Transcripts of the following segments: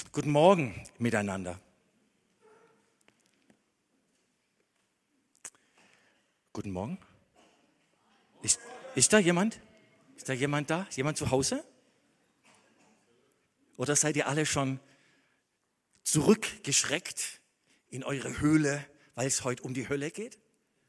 Guten Morgen miteinander. Guten Morgen. Ist da jemand? Ist da jemand da? Ist jemand zu Hause? Oder seid ihr alle schon zurückgeschreckt in eure Höhle, weil es heute um die Hölle geht?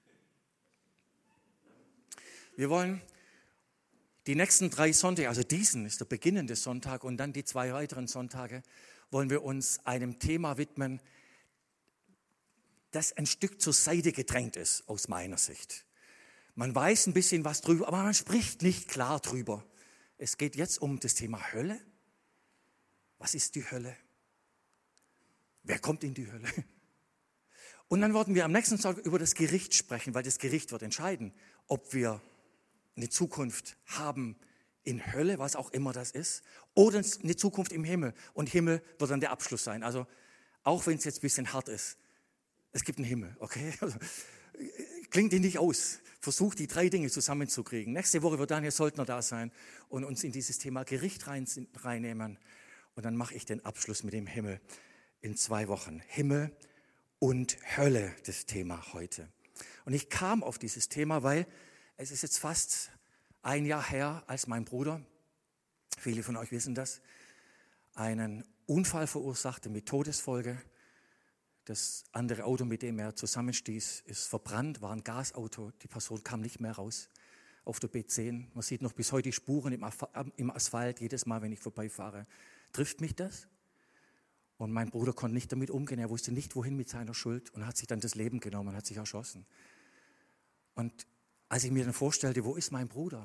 Wir wollen die nächsten 3 Sonntage, also diesen ist der beginnende Sonntag und dann die 2 weiteren Sonntage, wollen wir uns einem Thema widmen, das ein Stück zur Seite gedrängt ist, aus meiner Sicht. Man weiß ein bisschen was drüber, aber man spricht nicht klar drüber. Es geht jetzt um das Thema Hölle. Was ist die Hölle? Wer kommt in die Hölle? Und dann werden wir am nächsten Sonntag über das Gericht sprechen, weil das Gericht wird entscheiden, ob wir eine Zukunft haben in Hölle, was auch immer das ist, oder eine Zukunft im Himmel. Und Himmel wird dann der Abschluss sein. Also auch wenn es jetzt ein bisschen hart ist, es gibt einen Himmel, okay? Also, klingt ihn nicht aus. Versucht die 3 Dinge zusammenzukriegen. Nächste Woche wird Daniel Soldner da sein und uns in dieses Thema Gericht reinnehmen. Und dann mache ich den Abschluss mit dem Himmel in 2 Wochen. Himmel und Hölle, das Thema heute. Und ich kam auf dieses Thema, weil es ist jetzt fast ein Jahr her, als mein Bruder, viele von euch wissen das, einen Unfall verursachte mit Todesfolge. Das andere Auto, mit dem er zusammenstieß, ist verbrannt, war ein Gasauto. Die Person kam nicht mehr raus auf der B10. Man sieht noch bis heute die Spuren im Asphalt. Jedes Mal, wenn ich vorbeifahre, trifft mich das. Und mein Bruder konnte nicht damit umgehen. Er wusste nicht, wohin mit seiner Schuld und hat sich dann das Leben genommen und hat sich erschossen. Und als ich mir dann vorstellte, wo ist mein Bruder?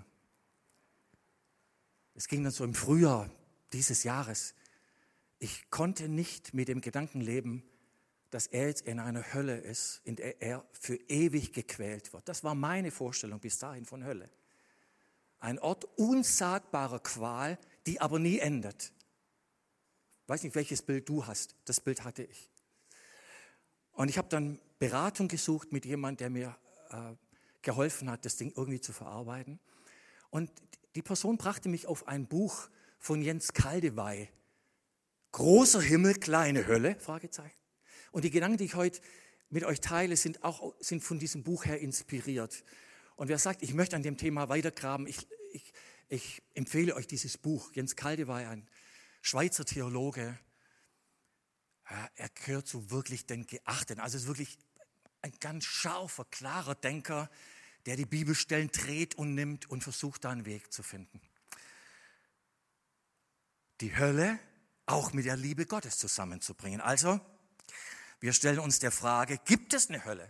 Es ging dann so im Frühjahr dieses Jahres. Ich konnte nicht mit dem Gedanken leben, dass er jetzt in einer Hölle ist, in der er für ewig gequält wird. Das war meine Vorstellung bis dahin von Hölle. Ein Ort unsagbarer Qual, die aber nie endet. Ich weiß nicht, welches Bild du hast. Das Bild hatte ich. Und ich habe dann Beratung gesucht mit jemandem, der mir geholfen hat, das Ding irgendwie zu verarbeiten. Und die Person brachte mich auf ein Buch von Jens Kaldewey. Großer Himmel, kleine Hölle? Fragezeichen. Und die Gedanken, die ich heute mit euch teile, sind von diesem Buch her inspiriert. Und wer sagt, ich möchte an dem Thema weitergraben, ich empfehle euch dieses Buch. Jens Kaldewey, ein Schweizer Theologe, er gehört zu wirklich den Geachteten. Also es ist wirklich ein ganz scharfer, klarer Denker, der die Bibelstellen dreht und nimmt und versucht, da einen Weg zu finden. Die Hölle auch mit der Liebe Gottes zusammenzubringen. Also, wir stellen uns der Frage, gibt es eine Hölle?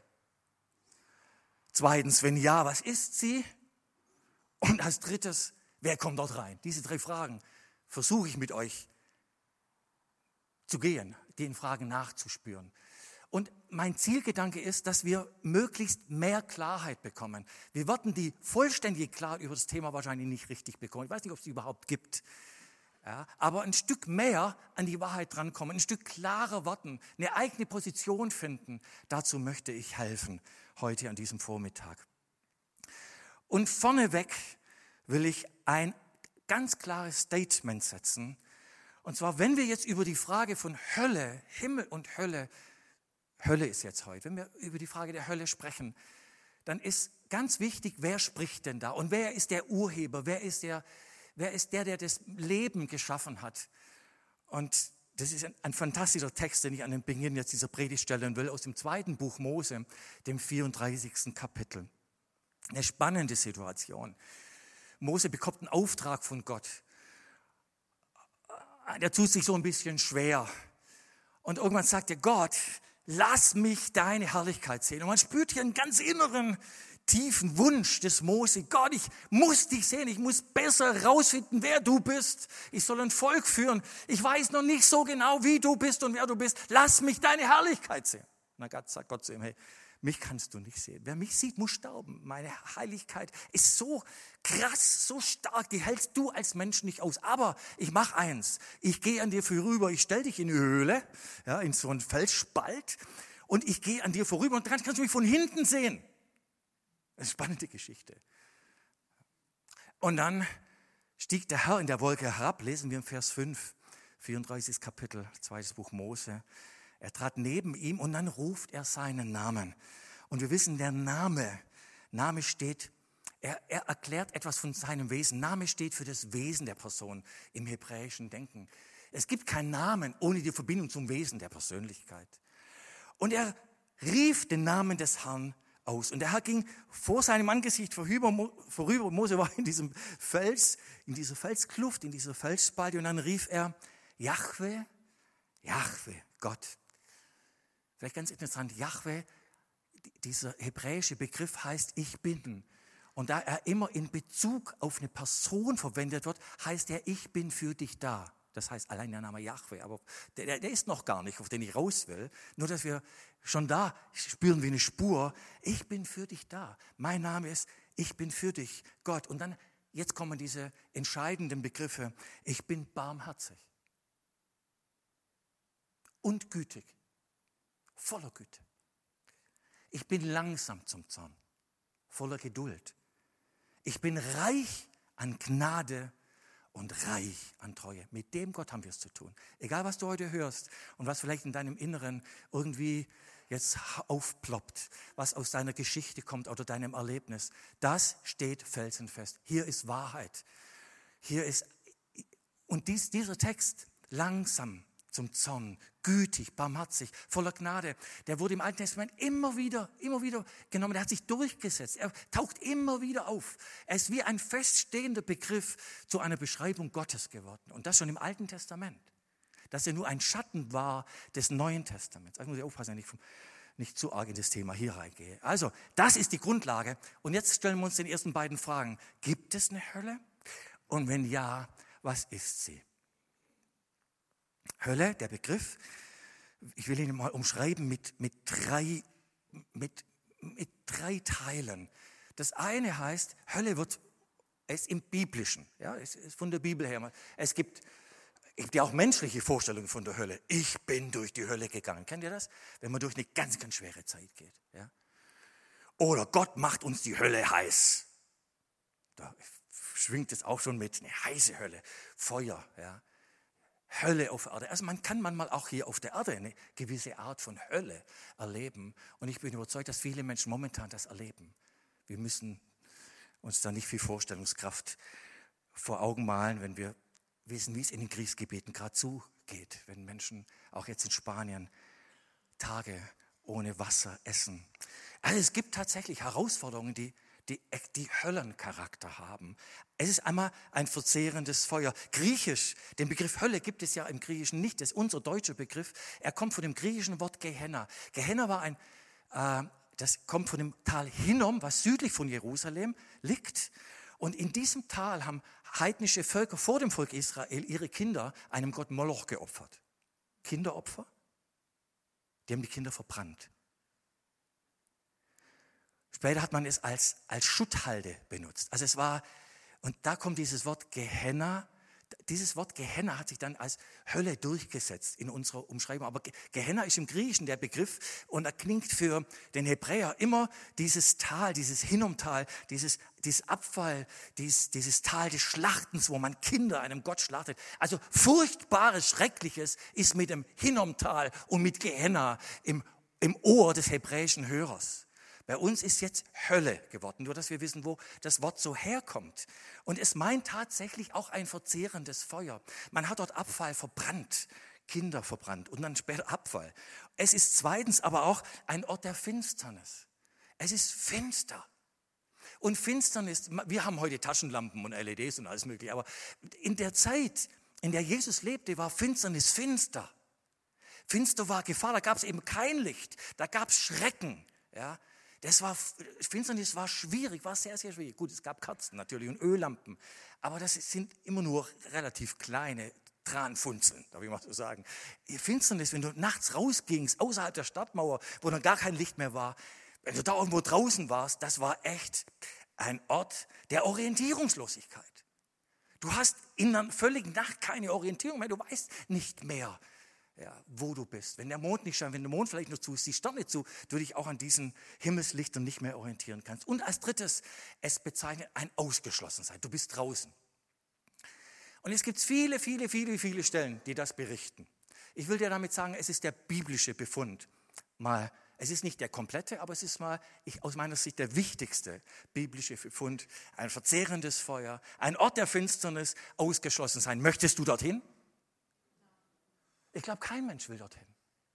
2, wenn ja, was ist sie? Und als 3, wer kommt dort rein? Diese 3 Fragen versuche ich mit euch zu gehen, den Fragen nachzuspüren. Und mein Zielgedanke ist, dass wir möglichst mehr Klarheit bekommen. Wir werden die vollständige Klarheit über das Thema wahrscheinlich nicht richtig bekommen. Ich weiß nicht, ob es die überhaupt gibt. Ja, aber ein Stück mehr an die Wahrheit drankommen, ein Stück klarer werden, eine eigene Position finden. Dazu möchte ich helfen heute an diesem Vormittag. Und vorneweg will ich ein ganz klares Statement setzen. Und zwar, wenn wir jetzt über die Frage von Hölle, Himmel und Hölle ist jetzt heute, wenn wir über die Frage der Hölle sprechen, dann ist ganz wichtig, wer spricht denn da? Und wer ist der Urheber? Wer ist der, der das Leben geschaffen hat? Und das ist ein fantastischer Text, den ich an den Beginn jetzt dieser Predigt stellen will, aus dem 2. Buch Mose, dem 34. Kapitel. Eine spannende Situation. Mose bekommt einen Auftrag von Gott. Der tut sich so ein bisschen schwer. Und irgendwann sagt er, Gott, lass mich deine Herrlichkeit sehen. Und man spürt hier einen ganz inneren, tiefen Wunsch des Mose. Gott, ich muss dich sehen. Ich muss besser rausfinden, wer du bist. Ich soll ein Volk führen. Ich weiß noch nicht so genau, wie du bist und wer du bist. Lass mich deine Herrlichkeit sehen. Na, sagt Gott zu ihm, hey, mich kannst du nicht sehen. Wer mich sieht, muss sterben. Meine Heiligkeit ist so krass, so stark, die hältst du als Mensch nicht aus. Aber ich mache eins, ich gehe an dir vorüber, ich stelle dich in eine Höhle, ja, in so einen Felsspalt und ich gehe an dir vorüber und dann kannst du mich von hinten sehen. Das ist eine spannende Geschichte. Und dann stieg der Herr in der Wolke herab, lesen wir im Vers 5. 34. Kapitel, 2. Buch Mose. Er trat neben ihm und dann ruft er seinen Namen. Und wir wissen, der Name steht, er erklärt etwas von seinem Wesen. Name steht für das Wesen der Person im hebräischen Denken. Es gibt keinen Namen ohne die Verbindung zum Wesen der Persönlichkeit. Und er rief den Namen des Herrn aus. Und der Herr ging vor seinem Angesicht vorüber. Mose war in diesem Fels, in dieser Felskluft, in dieser Felsspalte. Und dann rief er, Jahwe, Jahwe, Gott. Vielleicht ganz interessant, Jahwe, dieser hebräische Begriff heißt ich bin. Und da er immer in Bezug auf eine Person verwendet wird, heißt er, ich bin für dich da. Das heißt allein der Name Jahwe, aber der ist noch gar nicht, auf den ich raus will. Nur, dass wir schon da spüren wie eine Spur, ich bin für dich da. Mein Name ist, ich bin für dich, Gott. Und dann, jetzt kommen diese entscheidenden Begriffe, ich bin barmherzig und gütig, voller Güte. Ich bin langsam zum Zorn, voller Geduld. Ich bin reich an Gnade und reich an Treue. Mit dem Gott haben wir es zu tun. Egal, was du heute hörst und was vielleicht in deinem Inneren irgendwie jetzt aufploppt, was aus deiner Geschichte kommt oder deinem Erlebnis, das steht felsenfest. Hier ist Wahrheit. Und dieser Text, langsam zum Zorn, gütig, barmherzig, voller Gnade, der wurde im Alten Testament immer wieder genommen. Der hat sich durchgesetzt. Er taucht immer wieder auf. Er ist wie ein feststehender Begriff zu einer Beschreibung Gottes geworden. Und das schon im Alten Testament. Dass er nur ein Schatten war des Neuen Testaments. Ich muss aufpassen, dass ich nicht zu arg in das Thema hier reingehe. Also, das ist die Grundlage. Und jetzt stellen wir uns den ersten beiden Fragen. Gibt es eine Hölle? Und wenn ja, was ist sie? Hölle, der Begriff, ich will ihn mal umschreiben mit drei Teilen. Das eine heißt, Hölle ist im Biblischen, ja, es ist von der Bibel her. Es gibt ja auch menschliche Vorstellungen von der Hölle. Ich bin durch die Hölle gegangen. Kennt ihr das? Wenn man durch eine ganz, ganz schwere Zeit geht. Ja? Oder Gott macht uns die Hölle heiß. Da schwingt es auch schon mit, eine heiße Hölle, Feuer, ja. Hölle auf der Erde. Also man kann manchmal auch hier auf der Erde eine gewisse Art von Hölle erleben. Und ich bin überzeugt, dass viele Menschen momentan das erleben. Wir müssen uns da nicht viel Vorstellungskraft vor Augen malen, wenn wir wissen, wie es in den Kriegsgebieten gerade zugeht. Wenn Menschen auch jetzt in Spanien Tage ohne Wasser essen. Also es gibt tatsächlich Herausforderungen, die Höllencharakter haben. Es ist einmal ein verzehrendes Feuer. Griechisch, den Begriff Hölle gibt es ja im Griechischen nicht, das ist unser deutscher Begriff. Er kommt von dem griechischen Wort Gehenna. Gehenna war das kommt von dem Tal Hinnom, was südlich von Jerusalem liegt. Und in diesem Tal haben heidnische Völker vor dem Volk Israel ihre Kinder einem Gott Moloch geopfert. Kinderopfer? Die haben die Kinder verbrannt. Später hat man es als Schutthalde benutzt. Also es war, und da kommt dieses Wort Gehenna. Dieses Wort Gehenna hat sich dann als Hölle durchgesetzt in unserer Umschreibung. Aber Gehenna ist im Griechischen der Begriff und er klingt für den Hebräer immer dieses Tal, dieses Hinnomtal, dieses Abfall, dieses Tal des Schlachtens, wo man Kinder einem Gott schlachtet. Also furchtbares, Schreckliches ist mit dem Hinnomtal und mit Gehenna im Ohr des hebräischen Hörers. Bei uns ist jetzt Hölle geworden, nur dass wir wissen, wo das Wort so herkommt. Und es meint tatsächlich auch ein verzehrendes Feuer. Man hat dort Abfall verbrannt, Kinder verbrannt und dann später Abfall. Es ist zweitens aber auch ein Ort der Finsternis. Es ist finster. Und Finsternis, wir haben heute Taschenlampen und LEDs und alles mögliche, aber in der Zeit, in der Jesus lebte, war Finsternis finster. Finster war Gefahr, da gab es eben kein Licht, da gab es Schrecken, ja. Finsternis war schwierig, war sehr, sehr schwierig. Gut, es gab Kerzen natürlich und Öllampen, aber das sind immer nur relativ kleine Tranfunzeln, darf ich mal so sagen. Finsternis, wenn du nachts rausgingst, außerhalb der Stadtmauer, wo dann gar kein Licht mehr war, wenn du da irgendwo draußen warst, das war echt ein Ort der Orientierungslosigkeit. Du hast in einer völligen Nacht keine Orientierung mehr, du weißt nicht mehr, ja, wo du bist. Wenn der Mond nicht scheint, wenn der Mond vielleicht nur zu ist, die Sterne zu, du dich auch an diesen Himmelslichtern nicht mehr orientieren kannst. Und als drittes, es bezeichnet ein Ausgeschlossensein. Du bist draußen. Und es gibt viele, viele, viele, viele Stellen, die das berichten. Ich will dir damit sagen, es ist der biblische Befund. Es ist nicht der komplette, aber es ist aus meiner Sicht der wichtigste biblische Befund. Ein verzehrendes Feuer, ein Ort der Finsternis, ausgeschlossen sein. Möchtest du dorthin? Ich glaube, kein Mensch will dorthin.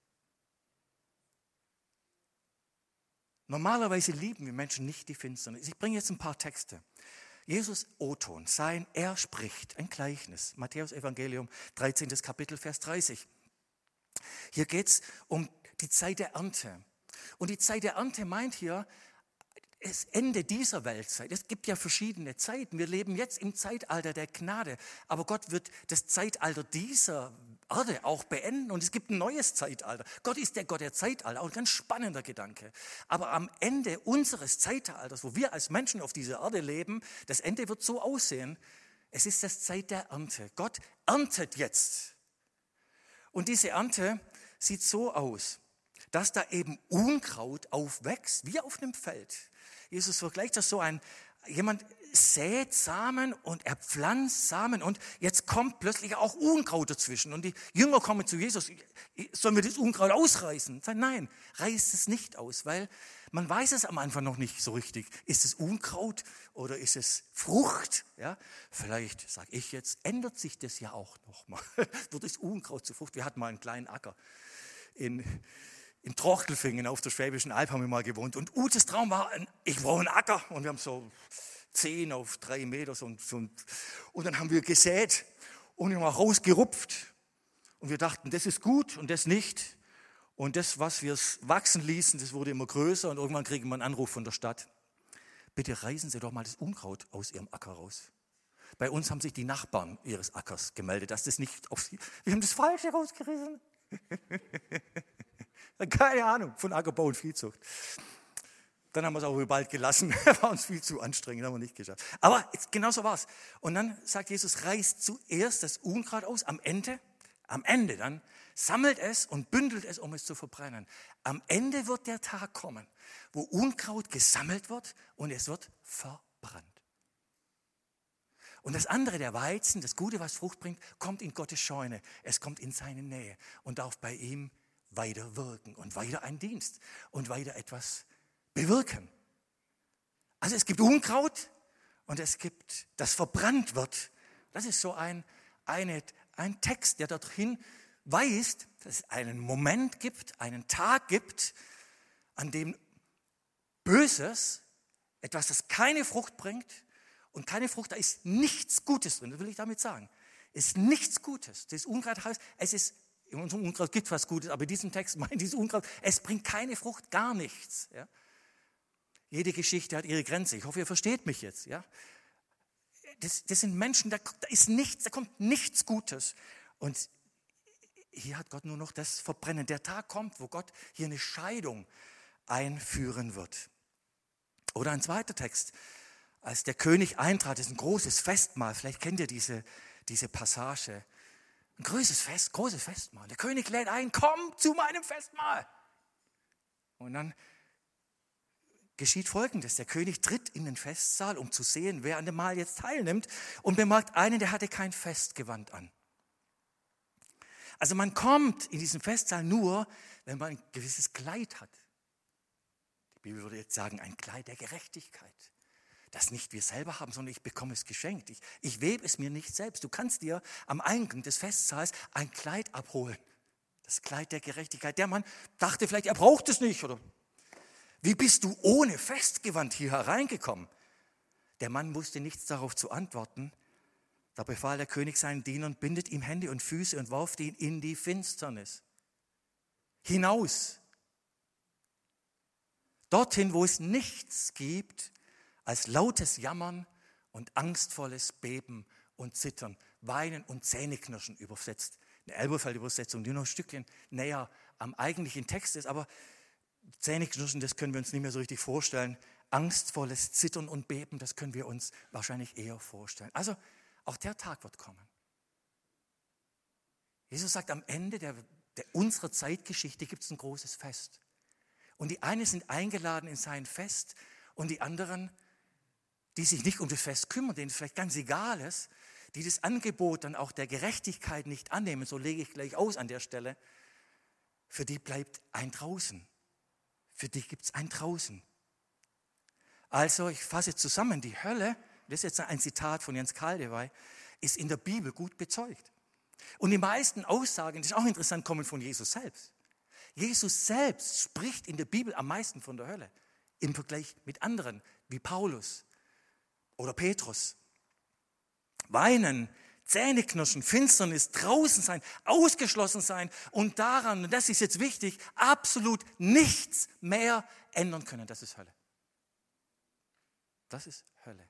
Normalerweise lieben wir Menschen nicht die Finsternis. Ich bringe jetzt ein paar Texte. Jesus O-Ton, er spricht, ein Gleichnis. Matthäus Evangelium, 13. Kapitel, Vers 30. Hier geht es um die Zeit der Ernte. Und die Zeit der Ernte meint hier das Ende dieser Weltzeit. Es gibt ja verschiedene Zeiten. Wir leben jetzt im Zeitalter der Gnade. Aber Gott wird das Zeitalter dieser Erde auch beenden und es gibt ein neues Zeitalter. Gott ist der Gott der Zeitalter, auch ein ganz spannender Gedanke. Aber am Ende unseres Zeitalters, wo wir als Menschen auf dieser Erde leben, das Ende wird so aussehen, es ist das Zeit der Ernte. Gott erntet jetzt. Und diese Ernte sieht so aus, dass da eben Unkraut aufwächst, wie auf einem Feld. Jesus vergleicht das so, jemand sät Samen und er pflanzt Samen und jetzt kommt plötzlich auch Unkraut dazwischen. Und die Jünger kommen zu Jesus, sollen wir das Unkraut ausreißen? Sagen, nein, reißt es nicht aus, weil man weiß es am Anfang noch nicht so richtig. Ist es Unkraut oder ist es Frucht? Ja, vielleicht, sage ich jetzt, ändert sich das ja auch noch mal. Wird es Unkraut zu Frucht? Wir hatten mal einen kleinen Acker in Trochtelfingen auf der Schwäbischen Alb haben wir mal gewohnt. Und Utes Traum war, ich brauche einen Acker. Und wir haben so 10 auf 3 Meter. Und dann haben wir gesät und wir haben rausgerupft. Und wir dachten, das ist gut und das nicht. Und das, was wir wachsen ließen, das wurde immer größer. Und irgendwann kriegen wir einen Anruf von der Stadt. Bitte reißen Sie doch mal das Unkraut aus Ihrem Acker raus. Bei uns haben sich die Nachbarn ihres Ackers gemeldet, dass das nicht auf sie... Wir haben das Falsche rausgerissen. Keine Ahnung, von Ackerbau und Viehzucht. Dann haben wir es auch bald gelassen, war uns viel zu anstrengend, haben wir nicht geschafft. Aber genau so war es. Und dann sagt Jesus, reißt zuerst das Unkraut aus, am Ende dann, sammelt es und bündelt es, um es zu verbrennen. Am Ende wird der Tag kommen, wo Unkraut gesammelt wird und es wird verbrannt. Und das andere, der Weizen, das Gute, was Frucht bringt, kommt in Gottes Scheune. Es kommt in seine Nähe und darf bei ihm weiter wirken und weiter einen Dienst und weiter etwas bewirken. Also es gibt Unkraut und es gibt, das verbrannt wird. Das ist so ein Text, der dorthin weist, dass es einen Moment gibt, einen Tag gibt, an dem Böses, etwas, das keine Frucht bringt und keine Frucht, da ist nichts Gutes drin, das will ich damit sagen. Ist nichts Gutes. Das Unkraut heißt, in unserem Unkraut gibt es was Gutes, aber in diesem Text meint dieses Unkraut, es bringt keine Frucht, gar nichts. Ja? Jede Geschichte hat ihre Grenze. Ich hoffe, ihr versteht mich jetzt. Ja? Das sind Menschen, da kommt nichts Gutes. Und hier hat Gott nur noch das Verbrennen. Der Tag kommt, wo Gott hier eine Scheidung einführen wird. Oder ein zweiter Text, als der König eintrat, das ist ein großes Festmahl, vielleicht kennt ihr diese Passage. Ein großes Festmahl. Der König lädt ein, komm zu meinem Festmahl. Und dann geschieht Folgendes. Der König tritt in den Festsaal, um zu sehen, wer an dem Mahl jetzt teilnimmt und bemerkt einen, der hatte kein Festgewand an. Also man kommt in diesen Festsaal nur, wenn man ein gewisses Kleid hat. Die Bibel würde jetzt sagen, ein Kleid der Gerechtigkeit. Das nicht wir selber haben, sondern ich bekomme es geschenkt. Ich webe es mir nicht selbst. Du kannst dir am Eingang des Festsaals ein Kleid abholen. Das Kleid der Gerechtigkeit. Der Mann dachte vielleicht, er braucht es nicht. Oder wie bist du ohne Festgewand hier hereingekommen? Der Mann wusste nichts darauf zu antworten. Da befahl der König seinen Dienern, bindet ihm Hände und Füße und warft ihn in die Finsternis. Hinaus. Dorthin, wo es nichts gibt, als lautes Jammern und angstvolles Beben und Zittern, Weinen und Zähneknirschen übersetzt. Eine Elberfeld-Übersetzung, die noch ein Stückchen näher am eigentlichen Text ist, aber Zähneknirschen, das können wir uns nicht mehr so richtig vorstellen. Angstvolles Zittern und Beben, das können wir uns wahrscheinlich eher vorstellen. Also auch der Tag wird kommen. Jesus sagt, am Ende unserer Zeitgeschichte gibt es ein großes Fest. Und die einen sind eingeladen in sein Fest und die anderen, die sich nicht um das Fest kümmern, denen es vielleicht ganz egal ist, die das Angebot dann auch der Gerechtigkeit nicht annehmen, so lege ich gleich aus an der Stelle, für die bleibt ein Draußen. Für die gibt es ein Draußen. Also ich fasse zusammen, die Hölle, das ist jetzt ein Zitat von Jens Kaldewey, ist in der Bibel gut bezeugt. Und die meisten Aussagen, das ist auch interessant, kommen von Jesus selbst. Jesus selbst spricht in der Bibel am meisten von der Hölle, im Vergleich mit anderen, wie Paulus oder Petrus. Weinen, Zähneknirschen, Finsternis, draußen sein, ausgeschlossen sein und daran, und das ist jetzt wichtig, absolut nichts mehr ändern können. Das ist Hölle. Das ist Hölle.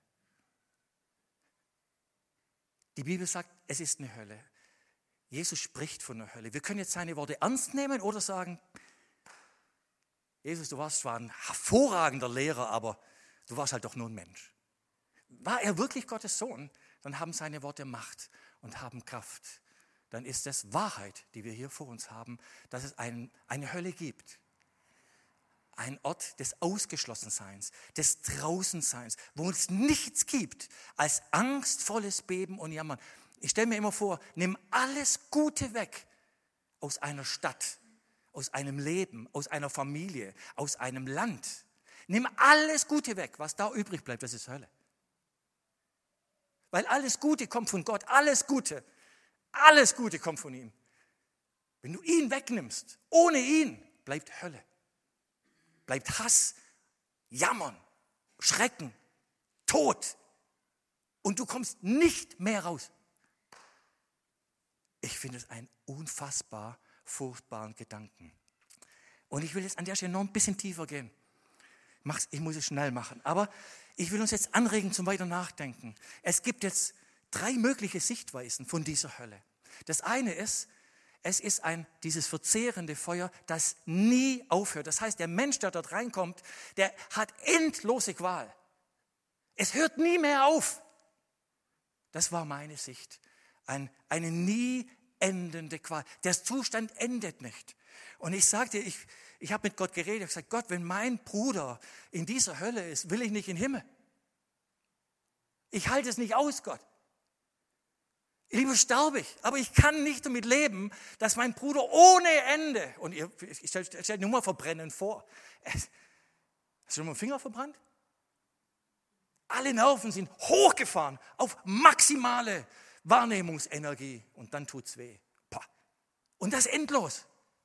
Die Bibel sagt, es ist eine Hölle. Jesus spricht von der Hölle. Wir können jetzt seine Worte ernst nehmen oder sagen, Jesus, du warst zwar ein hervorragender Lehrer, aber du warst halt doch nur ein Mensch. War er wirklich Gottes Sohn? Dann haben seine Worte Macht und haben Kraft. Dann ist es Wahrheit, die wir hier vor uns haben, dass es eine Hölle gibt. Ein Ort des Ausgeschlossenseins, des Draußenseins, wo es nichts gibt als angstvolles Beben und Jammern. Ich stelle mir immer vor, nimm alles Gute weg aus einer Stadt, aus einem Leben, aus einer Familie, aus einem Land. Nimm alles Gute weg, was da übrig bleibt, das ist Hölle. Weil alles Gute kommt von Gott, alles Gute kommt von ihm. Wenn du ihn wegnimmst, ohne ihn, bleibt Hölle. Bleibt Hass, Jammern, Schrecken, Tod. Und du kommst nicht mehr raus. Ich finde es einen unfassbar furchtbaren Gedanken. Und ich will jetzt an der Stelle noch ein bisschen tiefer gehen. Ich muss es schnell machen. Aber ich will uns jetzt anregen zum weiter Nachdenken. Es gibt jetzt 3 mögliche Sichtweisen von dieser Hölle. Das eine ist, es ist dieses verzehrende Feuer, das nie aufhört. Das heißt, der Mensch, der dort reinkommt, der hat endlose Qual. Es hört nie mehr auf. Das war meine Sicht. Eine nie endende Qual. Der Zustand endet nicht. Und ich sagte, ich habe mit Gott geredet, ich habe gesagt, Gott, wenn mein Bruder in dieser Hölle ist, will ich nicht in den Himmel. Ich halte es nicht aus, Gott. Lieber sterbe ich, aber ich kann nicht damit leben, dass mein Bruder ohne Ende, und ich stelle nur mal Verbrennen vor. Hast du schon mal den Finger verbrannt? Alle Nerven sind hochgefahren auf maximale Wahrnehmungsenergie und dann tut's weh. Pah. Und das endlos.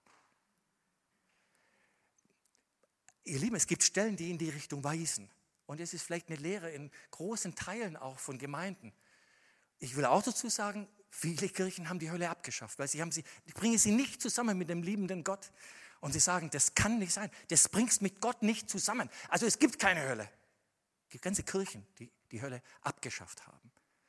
Ihr Lieben, es gibt Stellen, die in die Richtung weisen. Und es ist vielleicht eine Lehre in großen Teilen auch von Gemeinden. Ich will auch dazu sagen, viele Kirchen haben die Hölle abgeschafft, weil die bringen sie nicht zusammen mit dem liebenden Gott. Und sie sagen, das kann nicht sein, das bringst mit Gott nicht zusammen. Also es gibt keine Hölle. Es gibt ganze Kirchen, die die Hölle abgeschafft haben.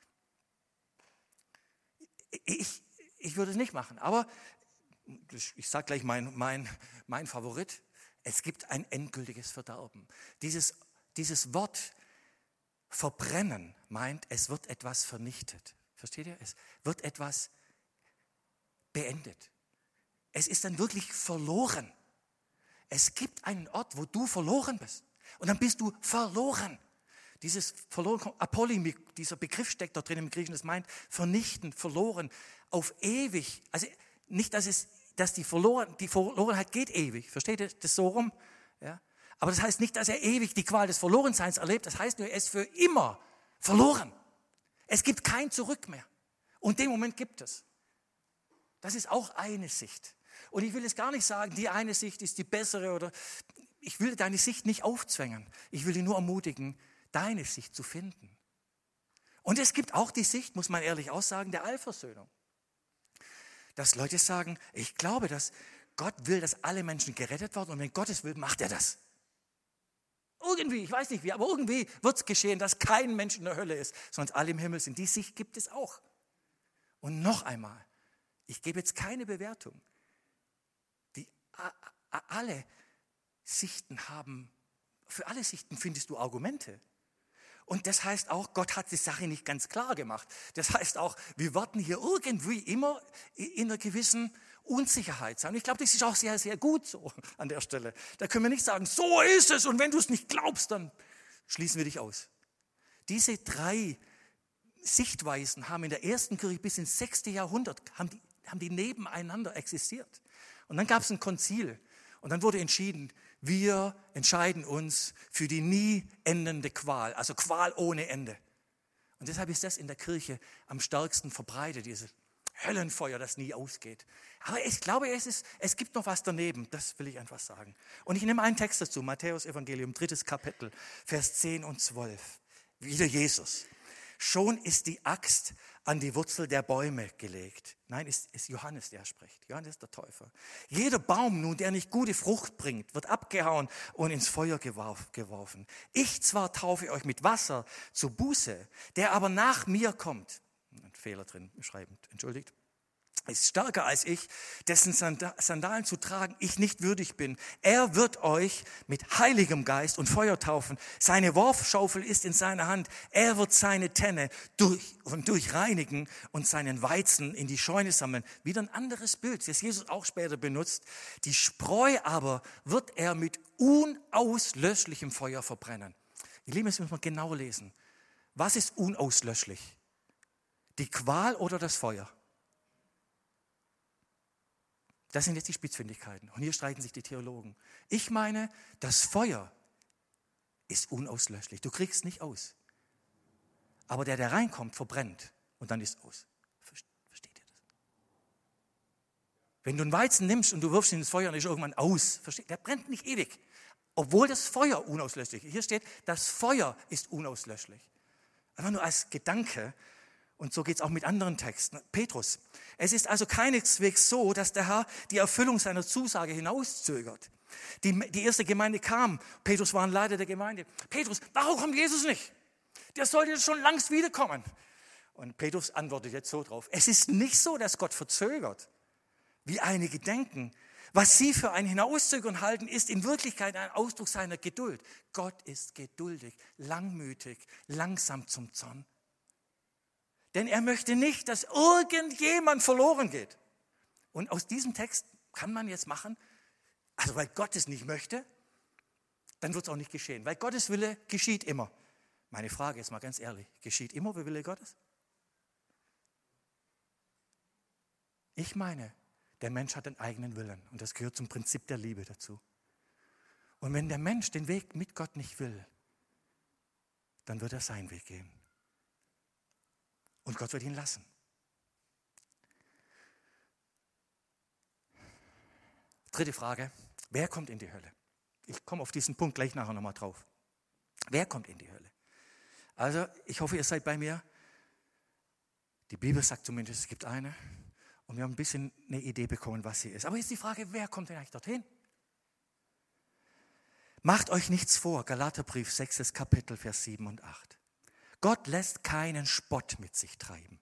Ich würde es nicht machen, aber ich sage gleich mein Favorit, es gibt ein endgültiges Verderben. Dieses Wort verbrennen meint, es wird etwas vernichtet. Versteht ihr? Es wird etwas beendet. Es ist dann wirklich verloren. Es gibt einen Ort, wo du verloren bist. Und dann bist du verloren. Dieses verloren, Apolimik, dieser Begriff steckt dort drin im Griechischen, das meint vernichten, verloren, auf ewig. Also nicht, dass die Verlorenheit geht ewig. Versteht ihr das so rum? Ja? Aber das heißt nicht, dass er ewig die Qual des Verlorenseins erlebt. Das heißt nur, er ist für immer verloren. Es gibt kein Zurück mehr. Und den Moment gibt es. Das ist auch eine Sicht. Und ich will jetzt gar nicht sagen, die eine Sicht ist die bessere oder ich will deine Sicht nicht aufzwängen. Ich will dich nur ermutigen, deine Sicht zu finden. Und es gibt auch die Sicht, muss man ehrlich aussagen, der Allversöhnung. Dass Leute sagen, ich glaube, dass Gott will, dass alle Menschen gerettet werden und wenn Gott es will, macht er das. Irgendwie, ich weiß nicht wie, aber irgendwie wird es geschehen, dass kein Mensch in der Hölle ist, sondern alle im Himmel sind. Die Sicht gibt es auch. Und noch einmal, ich gebe jetzt keine Bewertung. Alle Sichten haben, für alle Sichten findest du Argumente. Und das heißt auch, Gott hat die Sache nicht ganz klar gemacht. Das heißt auch, wir werden hier irgendwie immer in einer gewissen Unsicherheit sein. Und ich glaube, das ist auch sehr, sehr gut so an der Stelle. Da können wir nicht sagen, so ist es und wenn du es nicht glaubst, dann schließen wir dich aus. Diese 3 Sichtweisen haben in der ersten Kirche bis ins 6. Jahrhundert, haben die nebeneinander existiert. Und dann gab es ein Konzil und dann wurde entschieden, wir entscheiden uns für die nie endende Qual, also Qual ohne Ende. Und deshalb ist das in der Kirche am stärksten verbreitet, dieses Höllenfeuer, das nie ausgeht. Aber ich glaube, es gibt noch was daneben, das will ich einfach sagen. Und ich nehme einen Text dazu, Matthäus Evangelium, 3. Kapitel, Vers 10 und 12. Wieder Jesus. Schon ist die Axt an die Wurzel der Bäume gelegt. Nein, ist Johannes, der spricht. Johannes der Täufer. Jeder Baum nun, der nicht gute Frucht bringt, wird abgehauen und ins Feuer geworfen. Ich zwar taufe euch mit Wasser zur Buße, der aber nach mir kommt. Ein Fehler drin, schreibend, entschuldigt. Ist stärker als ich, dessen Sandalen zu tragen ich nicht würdig bin. Er wird euch mit heiligem Geist und Feuer taufen. Seine Worfschaufel ist in seiner Hand. Er wird seine Tenne durchreinigen und seinen Weizen in die Scheune sammeln. Wieder ein anderes Bild, das Jesus auch später benutzt. Die Spreu aber wird er mit unauslöschlichem Feuer verbrennen. Ihr Lieben, das müssen wir genau lesen. Was ist unauslöschlich? Die Qual oder das Feuer? Das sind jetzt die Spitzfindigkeiten. Und hier streiten sich die Theologen. Ich meine, das Feuer ist unauslöschlich. Du kriegst es nicht aus. Aber der reinkommt, verbrennt und dann ist es aus. Versteht ihr das? Wenn du einen Weizen nimmst und du wirfst ihn ins Feuer, dann ist er irgendwann aus. Versteht? Der brennt nicht ewig. Obwohl das Feuer unauslöschlich ist. Hier steht, das Feuer ist unauslöschlich. Einfach nur als Gedanke. Und so geht es auch mit anderen Texten. Petrus. Es ist also keineswegs so, dass der Herr die Erfüllung seiner Zusage hinauszögert. Die erste Gemeinde kam. Petrus war ein Leiter der Gemeinde. Petrus, warum kommt Jesus nicht? Der sollte jetzt schon längst wiederkommen. Und Petrus antwortet jetzt so drauf. Es ist nicht so, dass Gott verzögert, wie einige denken. Was sie für ein Hinauszögern halten, ist in Wirklichkeit ein Ausdruck seiner Geduld. Gott ist geduldig, langmütig, langsam zum Zorn. Denn er möchte nicht, dass irgendjemand verloren geht. Und aus diesem Text kann man jetzt machen, also weil Gott es nicht möchte, dann wird es auch nicht geschehen. Weil Gottes Wille geschieht immer. Meine Frage ist mal ganz ehrlich, geschieht immer der Wille Gottes? Ich meine, der Mensch hat einen eigenen Willen und das gehört zum Prinzip der Liebe dazu. Und wenn der Mensch den Weg mit Gott nicht will, dann wird er seinen Weg gehen. Und Gott wird ihn lassen. Dritte Frage, wer kommt in die Hölle? Ich komme auf diesen Punkt gleich nachher nochmal drauf. Wer kommt in die Hölle? Also, ich hoffe, ihr seid bei mir. Die Bibel sagt zumindest, es gibt eine. Und wir haben ein bisschen eine Idee bekommen, was sie ist. Aber jetzt die Frage, wer kommt denn eigentlich dorthin? Macht euch nichts vor, Galaterbrief 6. Kapitel, Vers 7 und 8. Gott lässt keinen Spott mit sich treiben.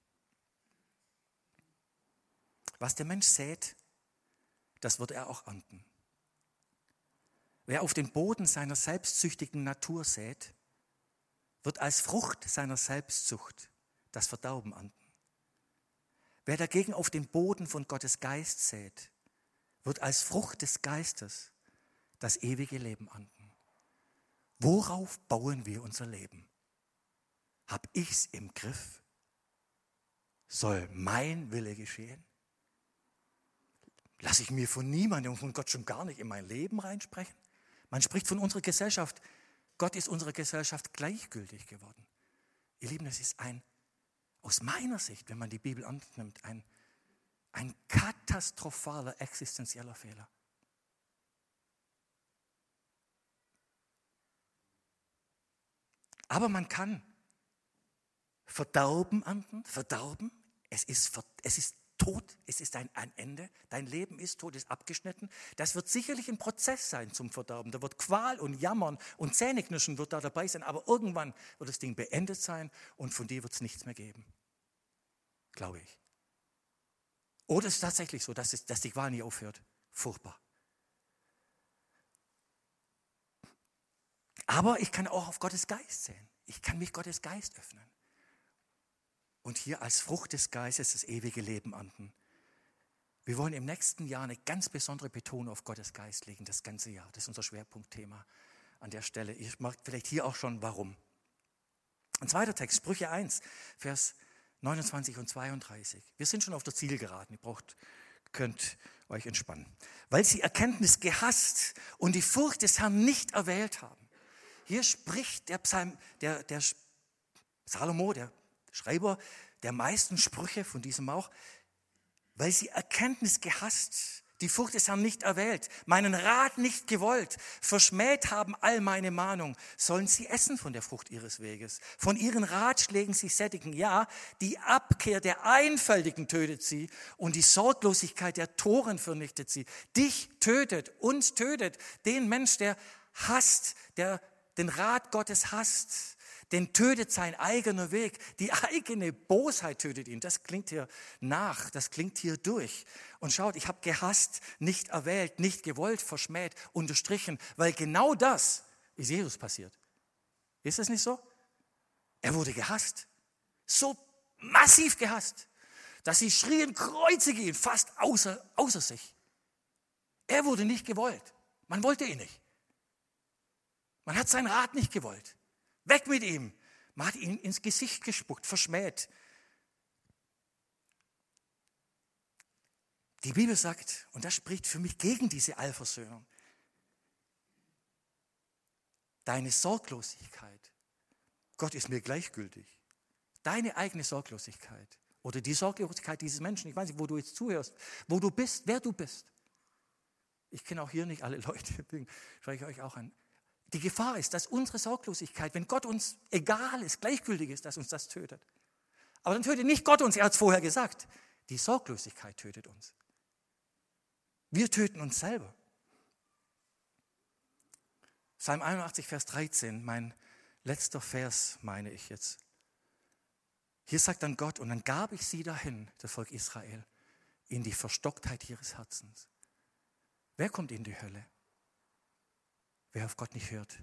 Was der Mensch sät, das wird er auch ernten. Wer auf den Boden seiner selbstsüchtigen Natur sät, wird als Frucht seiner Selbstsucht das Verderben ernten. Wer dagegen auf den Boden von Gottes Geist sät, wird als Frucht des Geistes das ewige Leben ernten. Worauf bauen wir unser Leben? Hab ich's im Griff? Soll mein Wille geschehen? Lasse ich mir von niemandem und von Gott schon gar nicht in mein Leben reinsprechen? Man spricht von unserer Gesellschaft. Gott ist unserer Gesellschaft gleichgültig geworden. Ihr Lieben, das ist aus meiner Sicht, wenn man die Bibel annimmt, ein katastrophaler, existenzieller Fehler. Aber man kann Verderben ernten, Verderben, es ist tot, es ist ein Ende, dein Leben ist tot, ist abgeschnitten. Das wird sicherlich ein Prozess sein zum Verderben, da wird Qual und Jammern und Zähneknirschen wird da dabei sein, aber irgendwann wird das Ding beendet sein und von dir wird es nichts mehr geben, glaube ich. Oder es ist tatsächlich so, dass die Qual nie aufhört, furchtbar. Aber ich kann auch auf Gottes Geist sehen, ich kann mich Gottes Geist öffnen. Und hier als Frucht des Geistes das ewige Leben ernten. Wir wollen im nächsten Jahr eine ganz besondere Betonung auf Gottes Geist legen, das ganze Jahr. Das ist unser Schwerpunktthema an der Stelle. Ich mag vielleicht hier auch schon, warum. Ein zweiter Text, Sprüche 1, Vers 29 und 32. Wir sind schon auf der Zielgeraden, könnt euch entspannen. Weil sie Erkenntnis gehasst und die Furcht des Herrn nicht erwählt haben. Hier spricht der Salomo, der Schreiber der meisten Sprüche von diesem auch, weil sie Erkenntnis gehasst, die Furcht des Herrn nicht erwählt, meinen Rat nicht gewollt, verschmäht haben all meine Mahnung, sollen sie essen von der Frucht ihres Weges, von ihren Ratschlägen sich sättigen. Ja, die Abkehr der Einfältigen tötet sie und die Sorglosigkeit der Toren vernichtet sie. Dich tötet, uns tötet, den Mensch, der hasst, der den Rat Gottes hasst, den tötet sein eigener Weg. Die eigene Bosheit tötet ihn. Das klingt hier nach, das klingt hier durch. Und schaut, ich habe gehasst, nicht erwählt, nicht gewollt, verschmäht, unterstrichen, weil genau das ist Jesus passiert. Ist es nicht so? Er wurde gehasst. So massiv gehasst, dass sie schrien, kreuzige ihn, fast außer sich. Er wurde nicht gewollt. Man wollte ihn nicht. Man hat seinen Rat nicht gewollt. Weg mit ihm. Man hat ihn ins Gesicht gespuckt, verschmäht. Die Bibel sagt, und das spricht für mich gegen diese Allversöhnung, deine Sorglosigkeit, Gott ist mir gleichgültig. Deine eigene Sorglosigkeit oder die Sorglosigkeit dieses Menschen, ich weiß nicht, wo du jetzt zuhörst, wo du bist, wer du bist. Ich kenne auch hier nicht alle Leute, deswegen spreche ich euch auch an. Die Gefahr ist, dass unsere Sorglosigkeit, wenn Gott uns egal ist, gleichgültig ist, dass uns das tötet. Aber dann tötet nicht Gott uns, er hat es vorher gesagt. Die Sorglosigkeit tötet uns. Wir töten uns selber. Psalm 81, Vers 13, mein letzter Vers, meine ich jetzt. Hier sagt dann Gott, und dann gab ich sie dahin, das Volk Israel, in die Verstocktheit ihres Herzens. Wer kommt in die Hölle? Wer auf Gott nicht hört,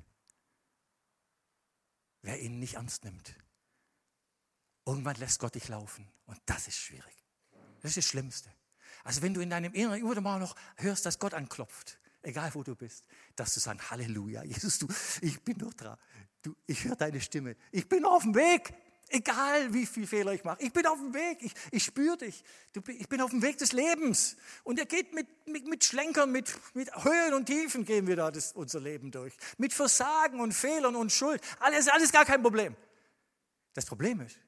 wer ihn nicht ernst nimmt. Irgendwann lässt Gott dich laufen und das ist schwierig. Das ist das Schlimmste. Also wenn du in deinem Inneren immer mal noch hörst, dass Gott anklopft, egal wo du bist, dass du sagst, Halleluja, Jesus, ich bin doch dran. Ich höre deine Stimme. Ich bin auf dem Weg. Egal wie viele Fehler ich mache, ich bin auf dem Weg, ich spüre dich, ich bin auf dem Weg des Lebens. Und er geht mit Schlenkern, mit Höhen und Tiefen gehen wir da unser Leben durch. Mit Versagen und Fehlern und Schuld, alles gar kein Problem. Das Problem ist,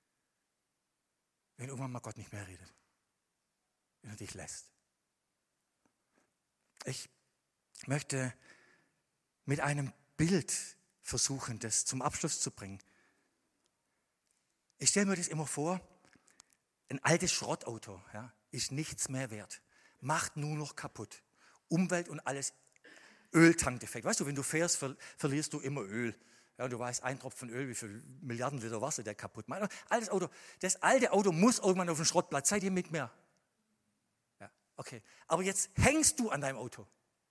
wenn irgendwann mal Gott nicht mehr redet, wenn er dich lässt. Ich möchte mit einem Bild versuchen, das zum Abschluss zu bringen. Ich stelle mir das immer vor, ein altes Schrottauto ist nichts mehr wert, macht nur noch kaputt. Umwelt und alles, Öltankdefekt. Weißt du, wenn du fährst, verlierst du immer Öl. Ja, du weißt, ein Tropfen Öl, wie viel Milliarden Liter Wasser der kaputt macht. Das alte Auto muss irgendwann auf den Schrottplatz. Seid ihr mit mir? Ja, okay. Aber jetzt hängst du an deinem Auto.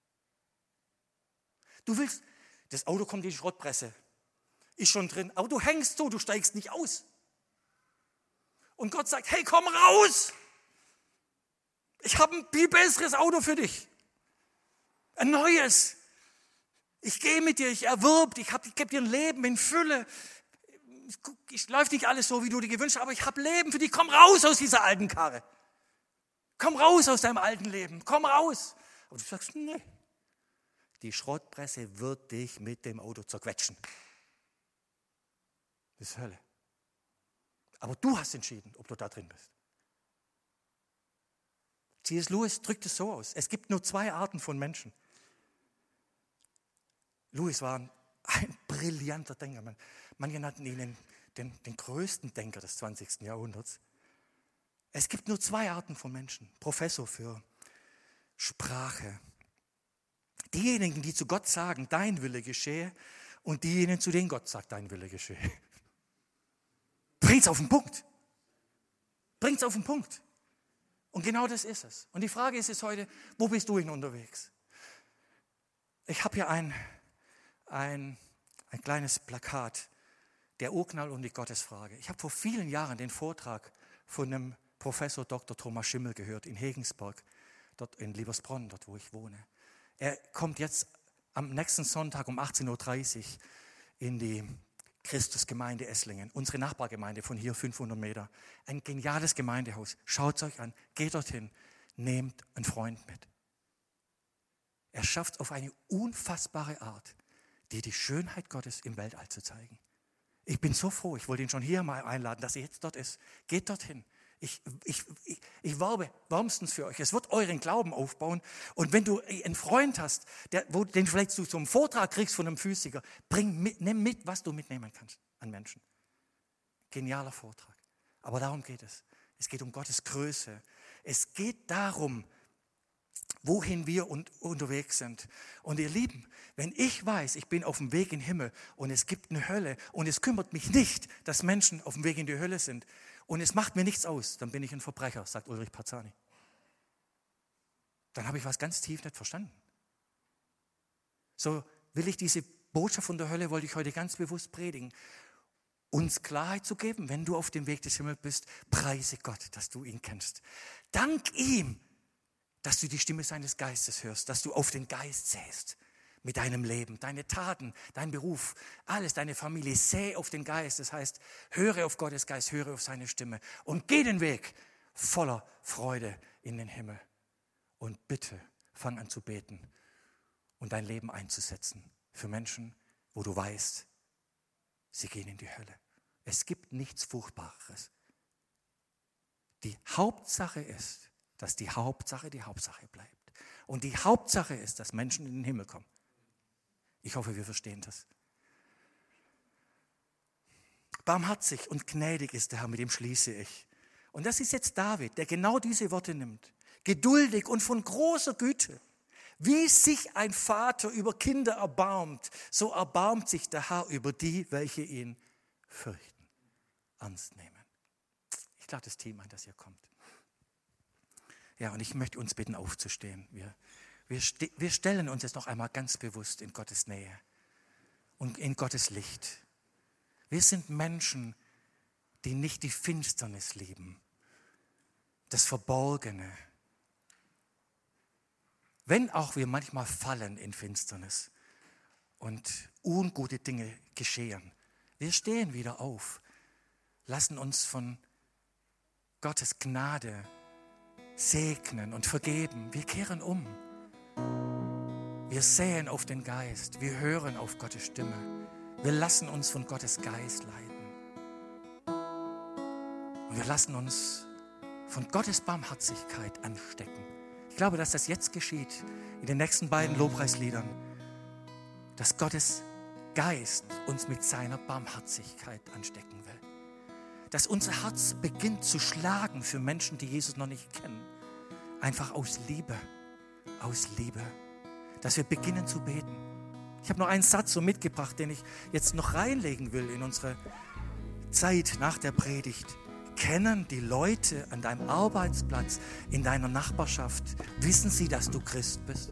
Das Auto kommt in die Schrottpresse, ist schon drin, aber du hängst so, du steigst nicht aus. Und Gott sagt, hey, komm raus! Ich habe ein viel besseres Auto für dich. Ein neues. Ich gehe mit dir, ich erwirb dich, ich gebe dir ein Leben in Fülle. Es läuft nicht alles so, wie du dir gewünscht hast, aber ich habe Leben für dich. Komm raus aus dieser alten Karre. Komm raus aus deinem alten Leben. Komm raus. Aber du sagst, nee. Die Schrottpresse wird dich mit dem Auto zerquetschen. Das ist Hölle. Aber du hast entschieden, ob du da drin bist. C.S. Lewis drückt es so aus. Es gibt nur 2 Arten von Menschen. Lewis war ein brillanter Denker. Manche nannten ihn den größten Denker des 20. Jahrhunderts. Es gibt nur 2 Arten von Menschen. Professor für Sprache. Diejenigen, die zu Gott sagen, dein Wille geschehe, und diejenigen, zu denen Gott sagt, dein Wille geschehe. Bringt's auf den Punkt. Bringt's auf den Punkt. Und genau das ist es. Und die Frage ist jetzt heute, wo bist du hin unterwegs? Ich habe hier ein kleines Plakat, der Urknall und die Gottesfrage. Ich habe vor vielen Jahren den Vortrag von einem Professor Dr. Thomas Schimmel gehört in Regensburg, dort in Liebersbronn, dort wo ich wohne. Er kommt jetzt am nächsten Sonntag um 18.30 Uhr in die Christusgemeinde Esslingen, unsere Nachbargemeinde von hier 500 Meter. Ein geniales Gemeindehaus. Schaut es euch an, geht dorthin, nehmt einen Freund mit. Er schafft auf eine unfassbare Art, dir die Schönheit Gottes im Weltall zu zeigen. Ich bin so froh, ich wollte ihn schon hier mal einladen, dass er jetzt dort ist. Geht dorthin. Ich werbe wärmstens für euch. Es wird euren Glauben aufbauen. Und wenn du einen Freund hast, den vielleicht du zum Vortrag kriegst von einem Physiker, nimm mit, was du mitnehmen kannst an Menschen. Genialer Vortrag. Aber darum geht es. Es geht um Gottes Größe. Es geht darum, wohin wir unterwegs sind. Und ihr Lieben, wenn ich weiß, ich bin auf dem Weg in den Himmel und es gibt eine Hölle und es kümmert mich nicht, dass Menschen auf dem Weg in die Hölle sind und es macht mir nichts aus, dann bin ich ein Verbrecher, sagt Ulrich Parzani. Dann habe ich was ganz tief nicht verstanden. So will ich diese Botschaft von der Hölle, wollte ich heute ganz bewusst predigen, uns Klarheit zu geben, wenn du auf dem Weg des Himmels bist, preise Gott, dass du ihn kennst. Dank ihm, dass du die Stimme seines Geistes hörst, dass du auf den Geist sähst mit deinem Leben, deine Taten, dein Beruf, alles, deine Familie, säh auf den Geist. Das heißt, höre auf Gottes Geist, höre auf seine Stimme und geh den Weg voller Freude in den Himmel. Und bitte fang an zu beten und dein Leben einzusetzen für Menschen, wo du weißt, sie gehen in die Hölle. Es gibt nichts Furchtbareres. Die Hauptsache ist, dass die Hauptsache bleibt. Und die Hauptsache ist, dass Menschen in den Himmel kommen. Ich hoffe, wir verstehen das. Barmherzig und gnädig ist der Herr, mit dem schließe ich. Und das ist jetzt David, der genau diese Worte nimmt. Geduldig und von großer Güte. Wie sich ein Vater über Kinder erbarmt, so erbarmt sich der Herr über die, welche ihn fürchten. Ernst nehmen. Ich lade das Team ein, das hier kommt. Ja, und ich möchte uns bitten, aufzustehen. Wir stellen uns jetzt noch einmal ganz bewusst in Gottes Nähe und in Gottes Licht. Wir sind Menschen, die nicht die Finsternis lieben, das Verborgene. Wenn auch wir manchmal fallen in Finsternis und ungute Dinge geschehen, wir stehen wieder auf, lassen uns von Gottes Gnade segnen und vergeben. Wir kehren um. Wir säen auf den Geist. Wir hören auf Gottes Stimme. Wir lassen uns von Gottes Geist leiten. Und wir lassen uns von Gottes Barmherzigkeit anstecken. Ich glaube, dass das jetzt geschieht, in den nächsten beiden Lobpreisliedern, dass Gottes Geist uns mit seiner Barmherzigkeit anstecken will. Dass unser Herz beginnt zu schlagen für Menschen, die Jesus noch nicht kennen. Einfach aus Liebe. Aus Liebe. Dass wir beginnen zu beten. Ich habe noch einen Satz so mitgebracht, den ich jetzt noch reinlegen will in unsere Zeit nach der Predigt. Kennen die Leute an deinem Arbeitsplatz, in deiner Nachbarschaft, wissen sie, dass du Christ bist?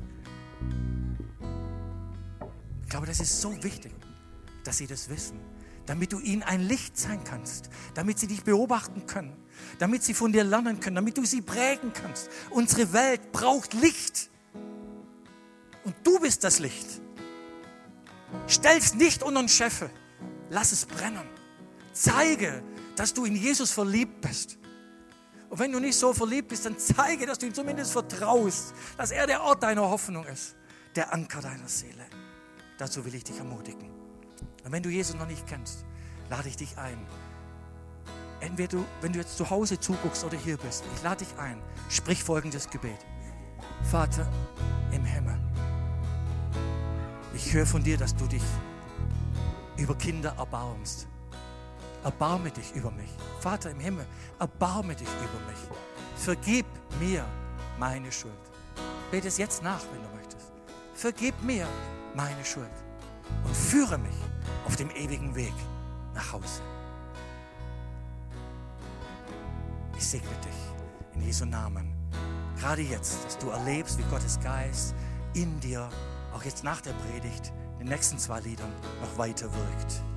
Ich glaube, das ist so wichtig, dass sie das wissen. Damit du ihnen ein Licht sein kannst, damit sie dich beobachten können, damit sie von dir lernen können, damit du sie prägen kannst. Unsere Welt braucht Licht. Und du bist das Licht. Stell's nicht unter den Scheffel. Lass es brennen. Zeige, dass du in Jesus verliebt bist. Und wenn du nicht so verliebt bist, dann zeige, dass du ihm zumindest vertraust, dass er der Ort deiner Hoffnung ist, der Anker deiner Seele. Dazu will ich dich ermutigen. Und wenn du Jesus noch nicht kennst, lade ich dich ein. Entweder wenn du jetzt zu Hause zuguckst oder hier bist, ich lade dich ein, sprich folgendes Gebet. Vater im Himmel, ich höre von dir, dass du dich über Kinder erbarmst. Erbarme dich über mich. Vater im Himmel, erbarme dich über mich. Vergib mir meine Schuld. Bete es jetzt nach, wenn du möchtest. Vergib mir meine Schuld und führe mich auf dem ewigen Weg nach Hause. Ich segne dich in Jesu Namen. Gerade jetzt, dass du erlebst, wie Gottes Geist in dir, auch jetzt nach der Predigt, in den nächsten 2 Liedern noch weiter wirkt.